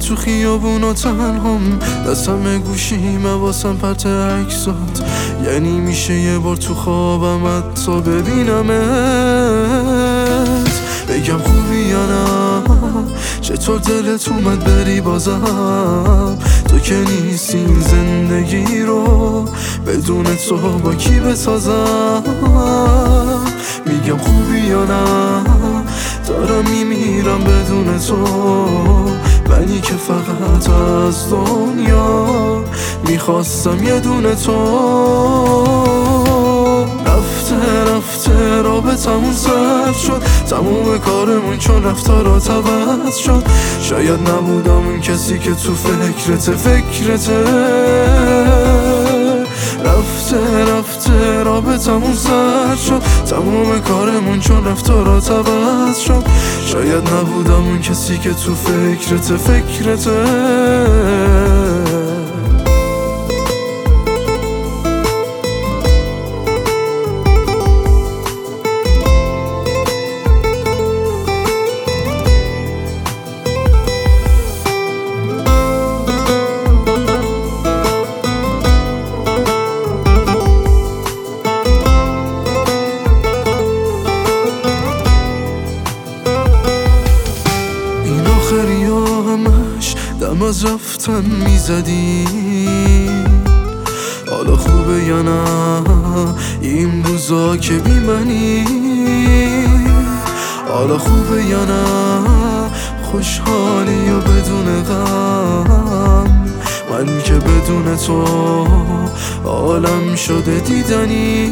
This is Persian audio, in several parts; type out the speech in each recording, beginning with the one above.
تو خیابون و تنهام، دستم گوشیمه واسم پرت عکسات. یعنی میشه یه بار تو خوابم حتی ببینمت، بگم خوبی یا نه، چطور دلت اومد بری بازم. تو که نیستی این زندگی رو بدون تو با کی بسازم. میگم خوبی یا نه، دارم میمیرم بدون تو، منی که فقط از دنیا میخواستم یه دونه تو. رفته رابطمون سرد شد، تموم کارمون چون رفتارات عوض شد. شاید نبودم اون کسی که تو فکرته. رفته رابطمون سرد شد، تموم کارمون چون رفتارات عوض شد. شاید نبودم اون کسی که تو فکرته. همش دم از رفتن میزدی، حالا خوبه یا نه این روزا که بی منی؟ حالا خوبه یا نه خوشحالی و بدون غم؟ من که بدون تو عالم شده دیدنی.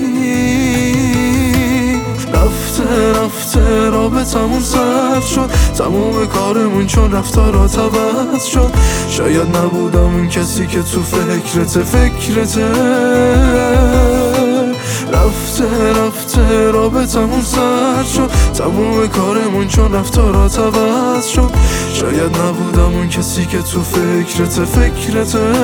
رفته رابطمون سرد شد، تموم کارمون چون رفتارات عوض شد. شاید نبودم اون کسی که تو فکرته. رفته رابطمون سرد شد، تموم کارمون چون رفتارات عوض شد. شاید نبودم اون کسی که تو فکرته.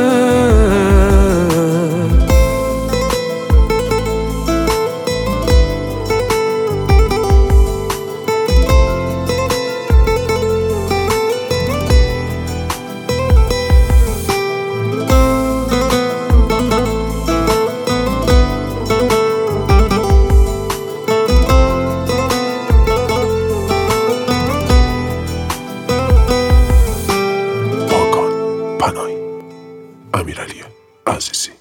پناهی، امیرعلی عزیزی.